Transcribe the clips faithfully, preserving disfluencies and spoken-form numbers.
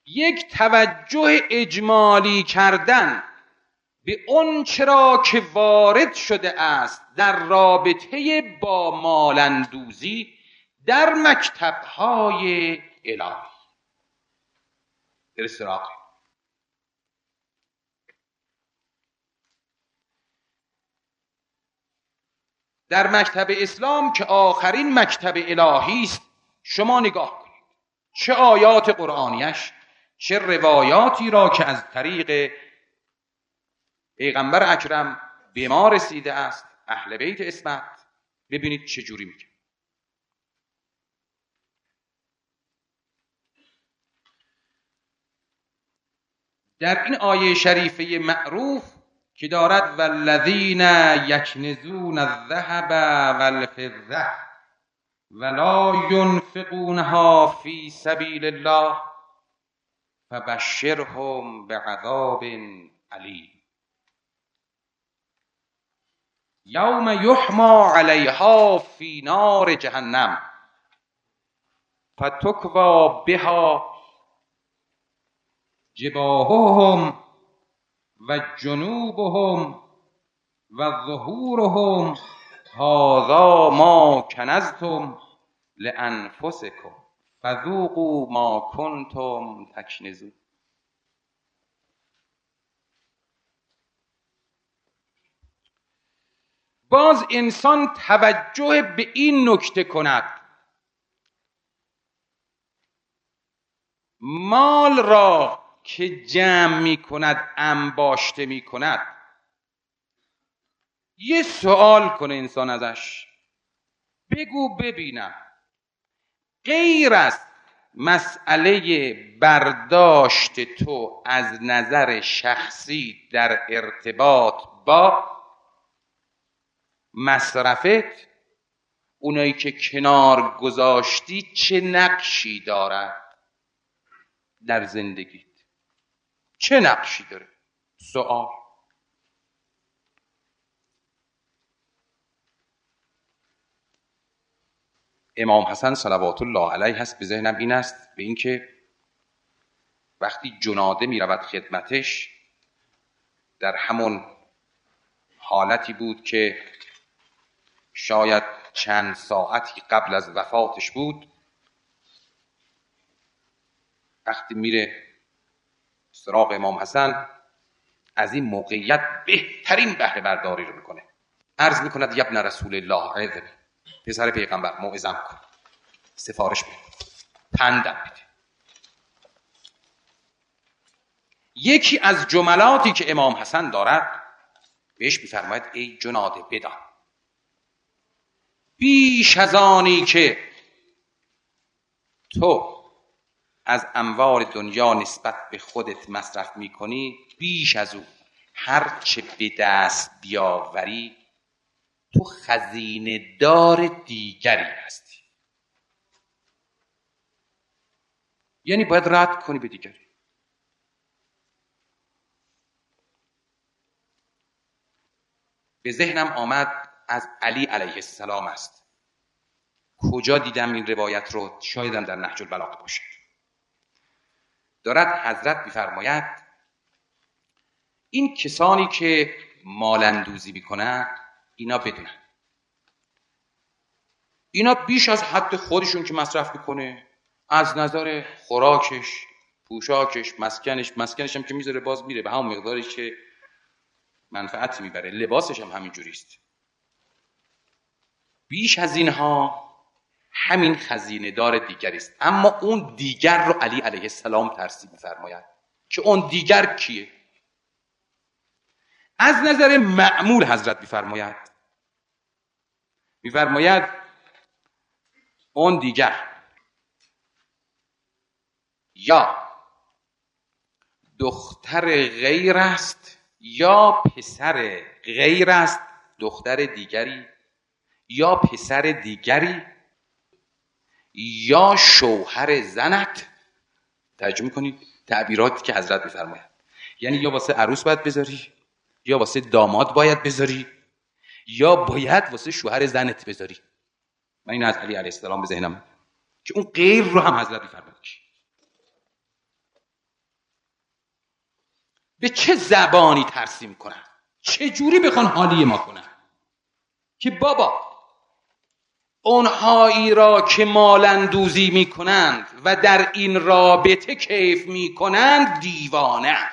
یک توجه اجمالی کردن به اون چرا که وارد شده است در رابطه با مالندوزی در مکتب‌های الهی. در سراغ در مکتب اسلام که آخرین مکتب الهی است، شما نگاه کنید چه آیات قرآنیش، چه روایاتی را که از طریق پیغمبر اکرم به ما رسیده است، اهل بیت اسمت، ببینید چه جوری میگه. در این آیه شریفه معروف که دارد والذین یکنزون الذهب والفضة ولا ينفقونها فی سبیل الله فبشرهم بعذاب علیم یوم یحمى علیها فی نار جهنم فتکوی بها جباههم و جنوبهم و ظهورهم هذا ما کنزتم لانفسکم فذوقوا ما کنتم تکنزون. باز انسان توجه به این نکته کند مال را که جمع می کند، انباشته می کند، یه سوال کنه انسان ازش، بگو ببینم غیر از مسئله برداشت تو از نظر شخصی در ارتباط با مصرفت، اونایی که کنار گذاشتی چه نقشی دارد در زندگیت؟ چه نقشی داره؟ سوال. امام حسن صلوات الله علیه هست، به ذهنم این است به این که وقتی جناده می رود خدمتش، در همون حالتی بود که شاید چند ساعتی قبل از وفاتش بود، وقتی میره سراغ امام حسن از این موقعیت بهترین بهره برداری رو میکنه. عرض میکند یا ابن رسول الله عظم، پسر پیغمبر موعظم کن، سفارش بده، پندم بده. یکی از جملاتی که امام حسن دارد بهش میفرماید ای جناده بدان بیش از آنی که تو از اموال دنیا نسبت به خودت مصرف میکنی، بیش از او هر چه به دست بیاوری تو خزینه دار دیگری هستی. یعنی باید رد کنی به دیگری. به ذهنم آمد از علی علیه السلام است. کجا دیدم این روایت رو؟ شایدم در نهج البلاغه باشد. دارد حضرت می‌فرماید این کسانی که مالندوزی میکنن اینا بدونن اینا بیش از حد خودشون که مصرف میکنه، از نظر خوراکش، پوشاکش، مسکنش، مسکنش هم که میذاره باز میره به همون مقداری که منفعتی میبره، لباسش هم همین جوریست، بیش از اینها همین خزینه دار دیگری است. اما اون دیگر رو علی علیه السلام ترسیم می‌فرماید که اون دیگر کیه؟ از نظر معمول حضرت می‌فرماید می‌فرماید اون دیگر یا دختر غیر است یا پسر غیر است، دختر دیگری یا پسر دیگری یا شوهر زنت. ترجمه کنید تعبیراتی که حضرت می‌فرماید، یعنی یا واسه عروس باید بذاری، یا واسه داماد باید بذاری، یا باید واسه شوهر زنت بذاری. من این از علی علیه السلام به ذهنم که اون غیر رو هم حضرت می‌فرماید. به چه زبانی ترسیم کنن، چه جوری بخوان حالی ما کنن که بابا اونهایی را که مالندوزی می کنند و در این رابطه کیف می کنند دیوانه.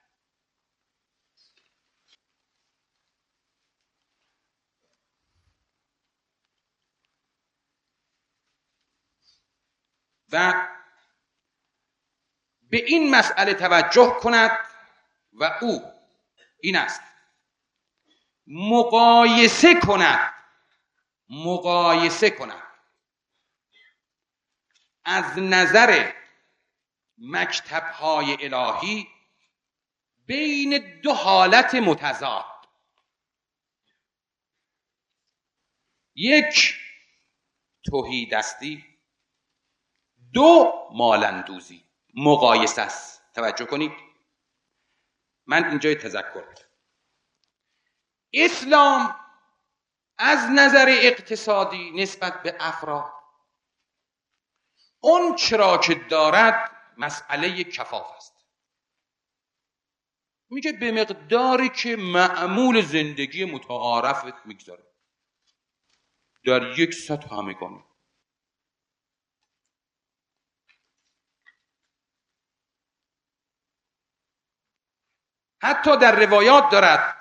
و به این مسئله توجه کند و او این است: مقایسه کند مقایسه کند از نظر مکتب‌های الهی بین دو حالت متضاد، یک تهیدستی، دو مالندوزی. مقایسه است. توجه کنید، من اینجای تذکر بدم. اسلام از نظر اقتصادی نسبت به افراد اون چرا که دارد مسئله کفاف است. میگه به مقداری که معمول زندگی متعارفت میگذاره در یک سطح همگانی. حتی در روایات دارد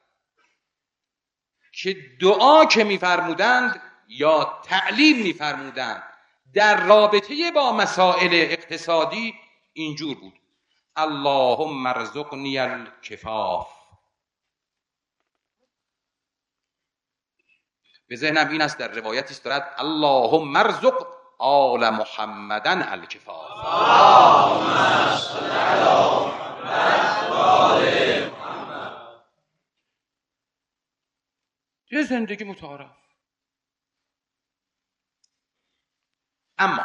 که دعا که میفرمودند یا تعلیم میفرمودند در رابطه با مسائل اقتصادی اینجور بود: اللهم ارزقنی الکفاف. به ذهنم این است در روایتی است دارد اللهم ارزق آل محمدن الکفاف. اللهم صل علی محمد و آل محمد. یه زندگی متعارف. اما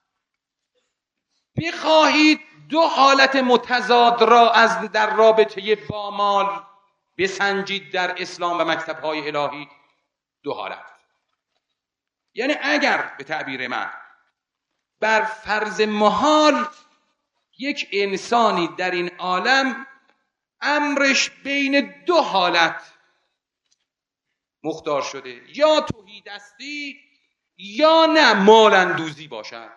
بخواهید دو حالت متضاد را از در رابطه با مال بسنجید در اسلام و مکتب‌های الهی، دو حالت. یعنی اگر به تعبیر من بر فرض محال یک انسانی در این عالم امرش بین دو حالت مختار شده، یا تهیدستی یا نه مالندوزی باشد،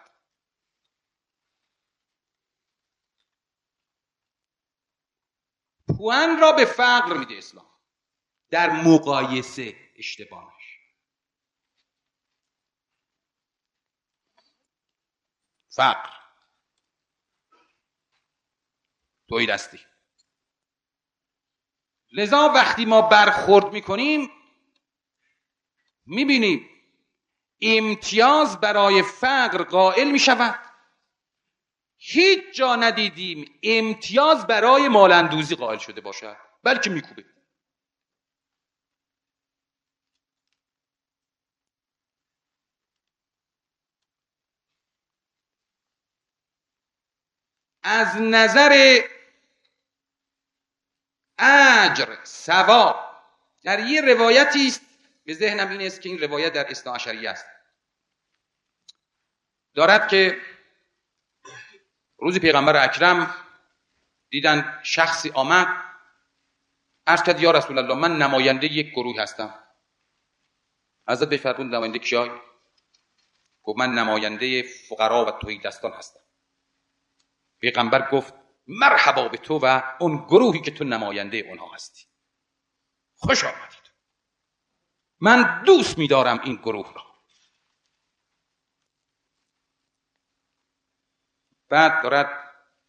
پوان را به فقر میده اسلام در مقایسه اشتباهش. فقر، تهیدستی. لذا وقتی ما برخورد میکنیم میبینیم امتیاز برای فقر قائل میشود، هیچ جا ندیدیم امتیاز برای مالندوزی قائل شده باشد، بلکه میکوبه. از نظر اجر، ثواب، در یه روایتی است به ذهنم این است که این روایت در اثنا عشریه است، دارد که روزی پیغمبر اکرم دیدن شخصی آمد، عرض کرد یا رسول الله من نماینده یک گروه هستم. حضرت بهش فرمود نماینده کیای؟ گفت من نماینده فقرا و تهیدستان هستم. پیغمبر گفت مرحبا به تو و اون گروهی که تو نماینده اونها هستی، خوش آمدید، من دوست می‌دارم این گروه را. بعد دارد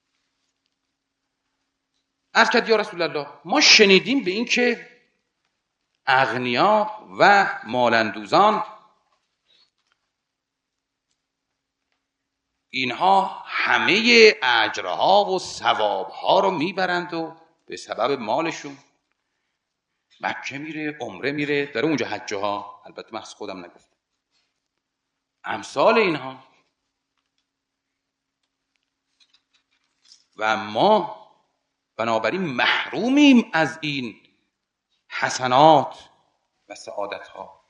عرض کرد یا رسول الله ما شنیدیم به این که اغنیا و مالندوزان اینها همه اجرها و ثوابها رو میبرند و به سبب مالشون مکه میره، عمره میره، داره اونجا حجه ها، البته محض خودم نگفت، امثال اینها. و ما بنابراین محرومیم از این حسنات و سعادت ها.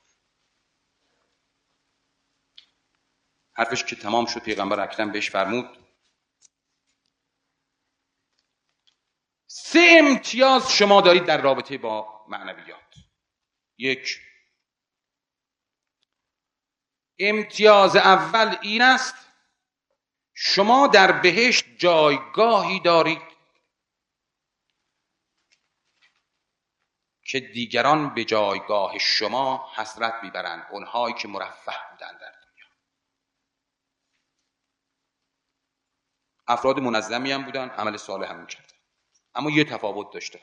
حرفش که تمام شد پیغمبر اکرم بهش فرمود سه امتیاز شما دارید در رابطه با معنویات. یک، امتیاز اول این است شما در بهشت جایگاهی دارید که دیگران به جایگاه شما حسرت میبرند، اونهایی که مرفه بودند در دنیا. افراد منظمی هم بودن، عمل صالح هم میکردن، اما یه تفاوت داشته.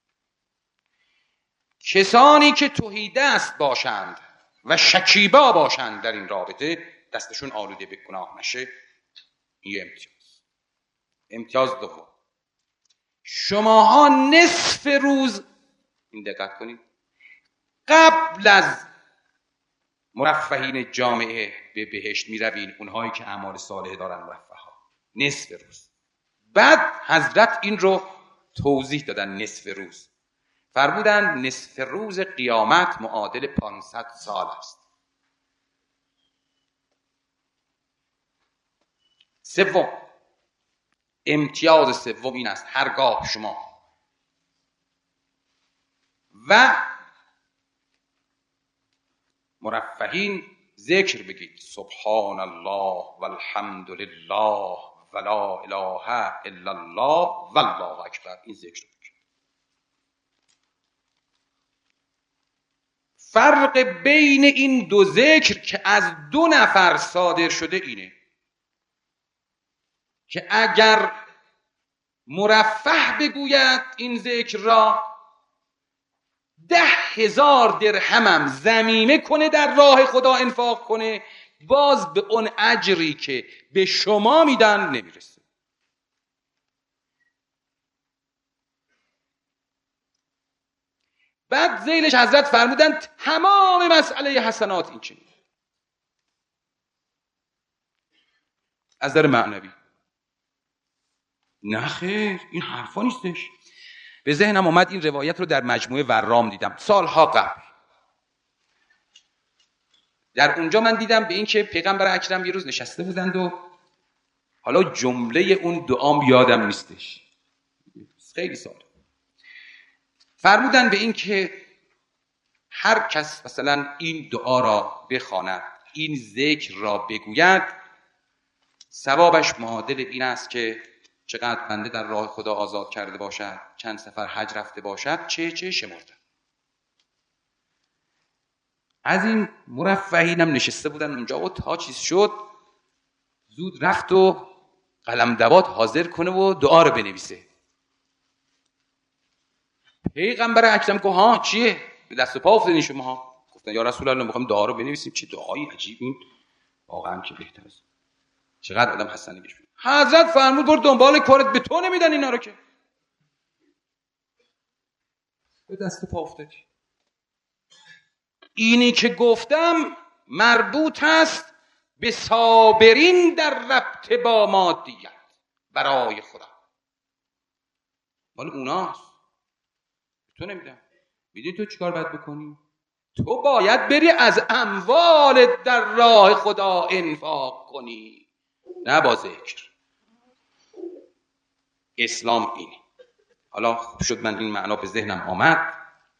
کسانی که تهیدست باشند و شکیبا باشند در این رابطه، دستشون آلوده به گناه نشه، یه امتیاز. امتیاز دوم، شماها نصف روز، این دقت کنید، قبل از مرفهین جامعه به بهشت می روین، اونهایی که اعمال صالح دارن مرفه ها، نصف روز. بعد حضرت این رو توضیح دادن، نصف روز فرمودن نصف روز قیامت معادل پانصد سال است. سوم، امتیاز سوم این است هرگاه شما و مرفهین ذکر بگید سبحان الله والحمد لله ولا اله الا الله والله اکبر، این ذکر بگید. فرق بین این دو ذکر که از دو نفر صادر شده اینه که اگر مرفه بگوید این ذکر را، ده هزار درهمم ضمیمه کنه در راه خدا انفاق کنه، باز به اون اجری که به شما میدن نمیرسه. بعد ذیلش حضرت فرمودن تمام مسئله حسنات این چنین. از در معنوی نه خیر، این حرفا نیستش. به ذهنم اومد این روایت رو در مجموعه ورام دیدم سالها قبل. در اونجا من دیدم به این که پیغمبر اکرم یه روز نشسته بودند و حالا جمله اون دعام یادم نیستش، خیلی سال، فرمودن به این که هر کس مثلا این دعا را بخواند، این ذکر را بگوید، ثوابش معادل این است که چقدر بنده در راه خدا آزاد کرده باشد، چند سفر حج رفته باشد، چه چه شمرده. از این مرفهینم نشسته بودن اونجا و تا چیز شد زود رفت و قلم دوات حاضر کنه و دعا رو بنویسه. پیغمبر اکرم که ها چیه؟ به دست و پا افتادین شما. گفتن یا رسول الله میخوایم دعا رو بنویسیم. چه دعایی عجیب، این واقعا که بهتر است. چقدر آدم حسنی بشه. حضرت فرمود برو دنبال کارت، به تو نمیدن اینا رو که. به دست و پا افتادی. اینی که گفتم مربوط است به صابرین در ربط با مادیت برای خدا. مال اوناست، تو نمیدن. میدونی تو چیکار باید بکنی؟ تو باید بری از اموالت در راه خدا انفاق کنی، نه با ذکر. اسلام اینه. حالا خوب شد من این معنا به ذهنم آمد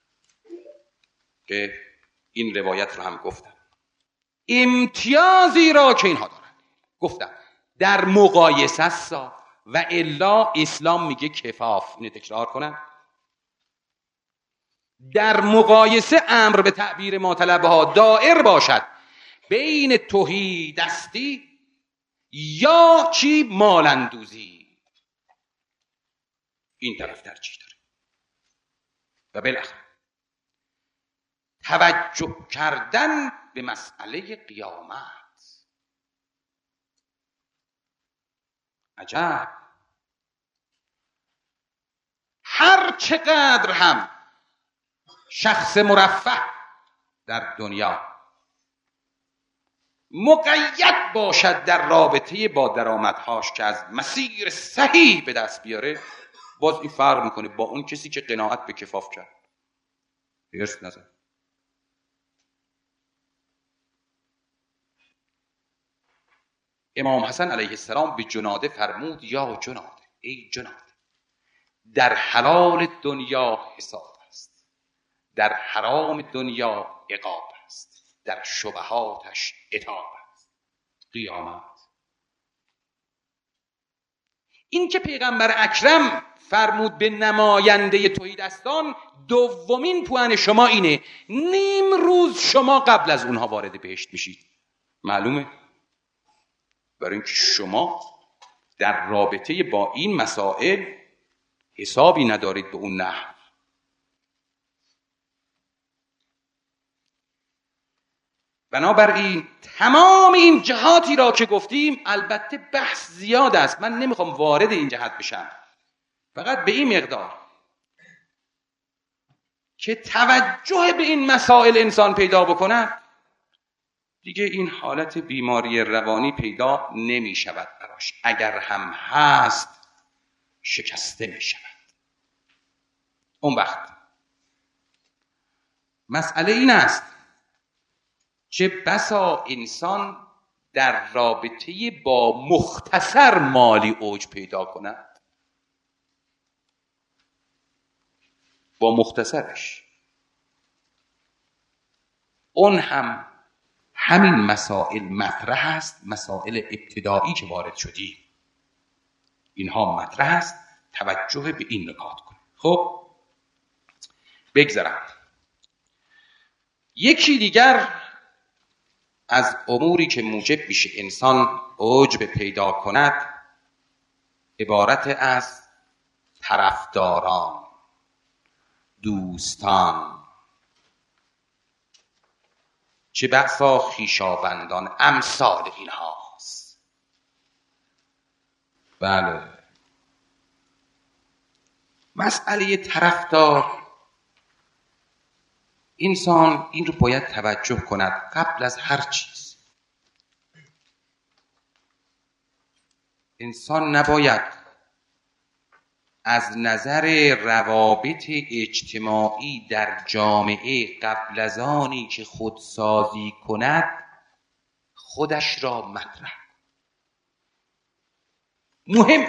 که این روایت رو هم گفتم. امتیازی را که اینها دارن گفتم در مقایسه است و الا اسلام میگه کفاف. اینو تکرار کنم، در مقایسه امر به تعبیر ما طلبه ها دائر باشد بین توحید دستی یا چی مالندوزی، این طرف ترجیح داره. و بالاخره توجه کردن به مسئله قیامت. عجب، هر چقدر هم شخص مرفه در دنیا مقید باشد در رابطه با درآمدهاش که از مسیر صحیح به دست بیاره، باز این فرق میکنه با اون کسی که قناعت به کفاف کرد. درست نظر. امام حسن علیه السلام به جناده فرمود یا جناده، ای جناده در حلال دنیا حساب است، در حرام دنیا عقاب است، در شبهاتش عتاب است. قیامت. این که پیغمبر اکرم فرمود به نماینده توحیدستان، دومین پوان شما اینه نیم روز شما قبل از اونها وارد بهشت میشید. معلومه؟ برای اینکه شما در رابطه با این مسائل حسابی ندارید به اون نحو. بنابراین تمام این جهاتی را که گفتیم، البته بحث زیاد است، من نمیخوام وارد این جهت بشم، فقط به این مقدار که توجه به این مسائل انسان پیدا بکنه، دیگه این حالت بیماری روانی پیدا نمی شود براش. اگر هم هست شکسته می شود. اون وقت مسئله این است چه بسا انسان در رابطه با مختصر مالی اوج پیدا کند، با مختصرش، اون هم همین مسائل مطرح است. مسائل ابتدایی که وارد شدی اینها مطرح است، توجه به این نکات کن. خب بگذرم. یکی دیگر از اموری که موجب میشه انسان عجب پیدا کند عبارت از طرفداران، دوستان، چه بسا خویشاوندان، امثال اینهاست. بله، مسئله طرفدار، انسان این رو باید توجه کند قبل از هر چیز. انسان نباید از نظر روابط اجتماعی در جامعه قبل از آنی که خودسازی کند خودش را مطرح. مهم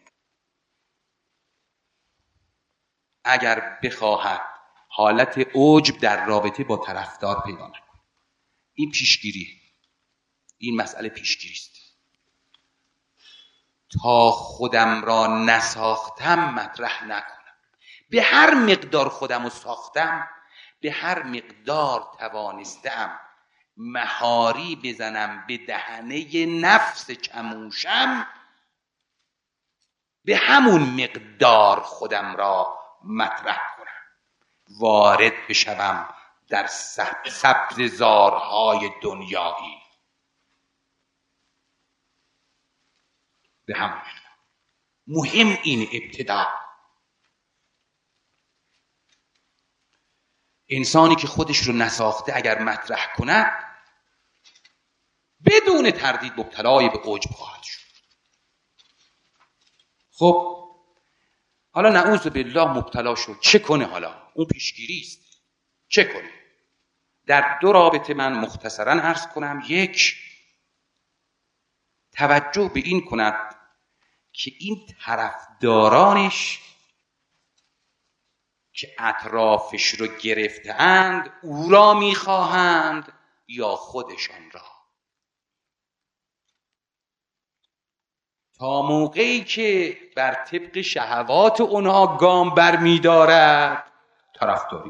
اگر بخواهد حالت عجب در رابطه با طرفدار پیدا نکند. این پیشگیری، این مسئله پیشگیری است. تا خودم را نساختم مطرح نکنم. به هر مقدار خودم رو ساختم، به هر مقدار توانستم مهاری بزنم به دهنه نفس چموشم، به همون مقدار خودم را مطرح کنم، وارد بشوم در سبززارهای دنیایی. به همون مهم این ابتدا. انسانی که خودش رو نساخته اگر مطرح کند بدون تردید مبتلای به عجب خواهد شد. خب حالا نعوذ بالله مبتلا شد، چه کنه؟ حالا اون پیشگیری است. چه کنه؟ در دو رابطه من مختصرا عرض کنم. یک، توجه به این کند که این طرفدارانش که اطرافش رو گرفته‌اند او را میخواهند یا خودشان را. تا موقعی که بر طبق شهوات اونها گام بر می‌دارد طرفداری.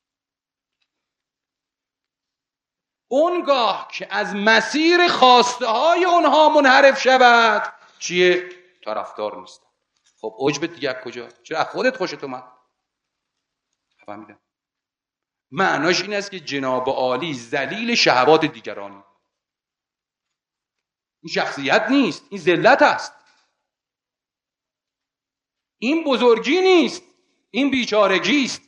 اونگاه که از مسیر خواسته های اونها منحرف شود چیه؟ طرفدار نیست. خب عجبت دیگه کجا؟ چرا خودت خوشت اومد؟ فهمیدم. معناش این است که جناب عالی ذلیل شهوات دیگرانی. این شخصیت نیست، این ذلت است. این بزرگی نیست، این بیچارگی است.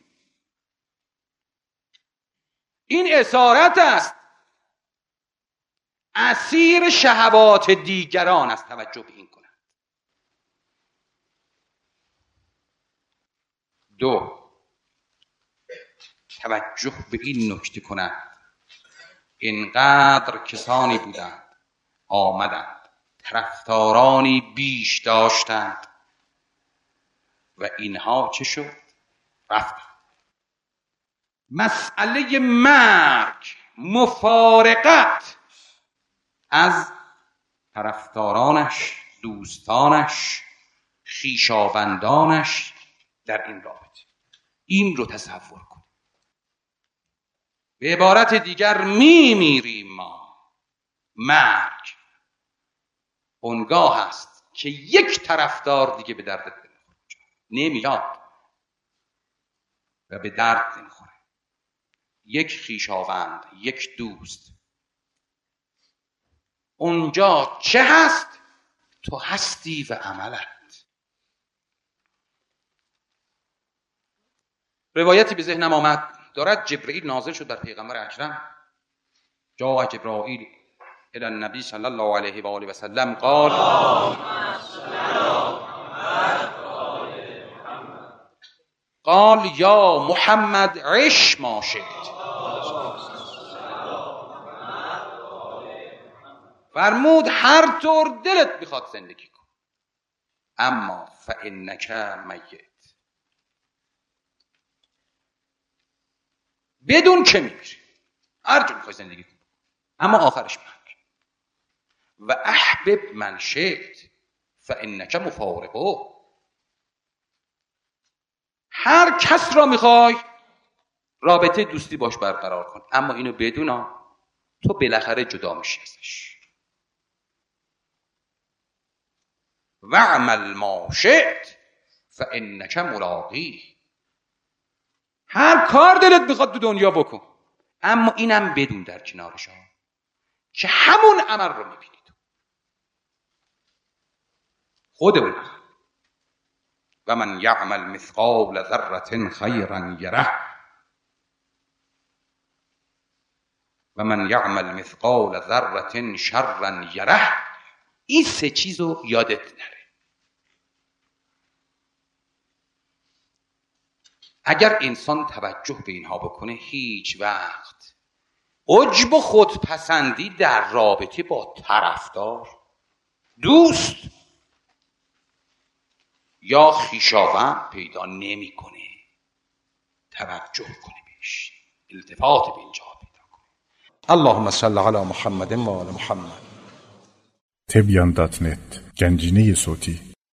این اسارت است. اسیر شهوات دیگران است. توجه به این کنند. دو، توجه به این نکته کنند. اینقدر کسانی بودند آمدند، طرفدارانی بیش داشتند و اینها چه شد؟ رفت. مسئله مرگ، مفارقت از طرفدارانش، دوستانش، خویشاوندانش در این رابطه، این رو تصور کن. به عبارت دیگر میمیریم ما. مرگ اونگاه است که یک طرفدار دیگه به دردت نمیاد و به درد نمیخوره، یک خویشاوند، یک دوست. اونجا چه هست؟ تو هستی و عملت. روایتی به ذهنم آمد، دارد جبرئیل نازل شد در پیغمبر اکرم. جاء جبرائیل الی النبی صلی الله علیه و آله و سلم قال قال یا محمد عش ما شئت. فرمود هر طور دلت بخواد زندگی کن، اما فانک میت، بدون که میمیری، هر جور میخوای زندگی کن، اما آخرش مرگ. و احبب من شئت فانک مفارقه، هر کس را میخوای رابطه دوستی باش برقرار کن، اما اینو بدون تو بالاخره جدا میشی ازش. و عمل ما شئت فانک ملاقیه، هر کار دلت بخواد تو دنیا بکن، اما اینم بدون در کنارش ها که همون عمل رو میبینی تو خود اون عمل. و من یعمل مثقال ذره خیرا یره و من یعمل مثقال ذره شرا یره. این سه چیز رو یادت نره. اگر انسان توجه به اینها بکنه، هیچ وقت عجب و خودپسندی در رابطه با طرفدار، دوست یا خویشاوند پیدا نمیکنه. توجه کنه بهش، التفات به اینجا پیدا کنه. اللهم صل علی محمد و آل محمد. تبیان دات نت، گنجینه صوتی.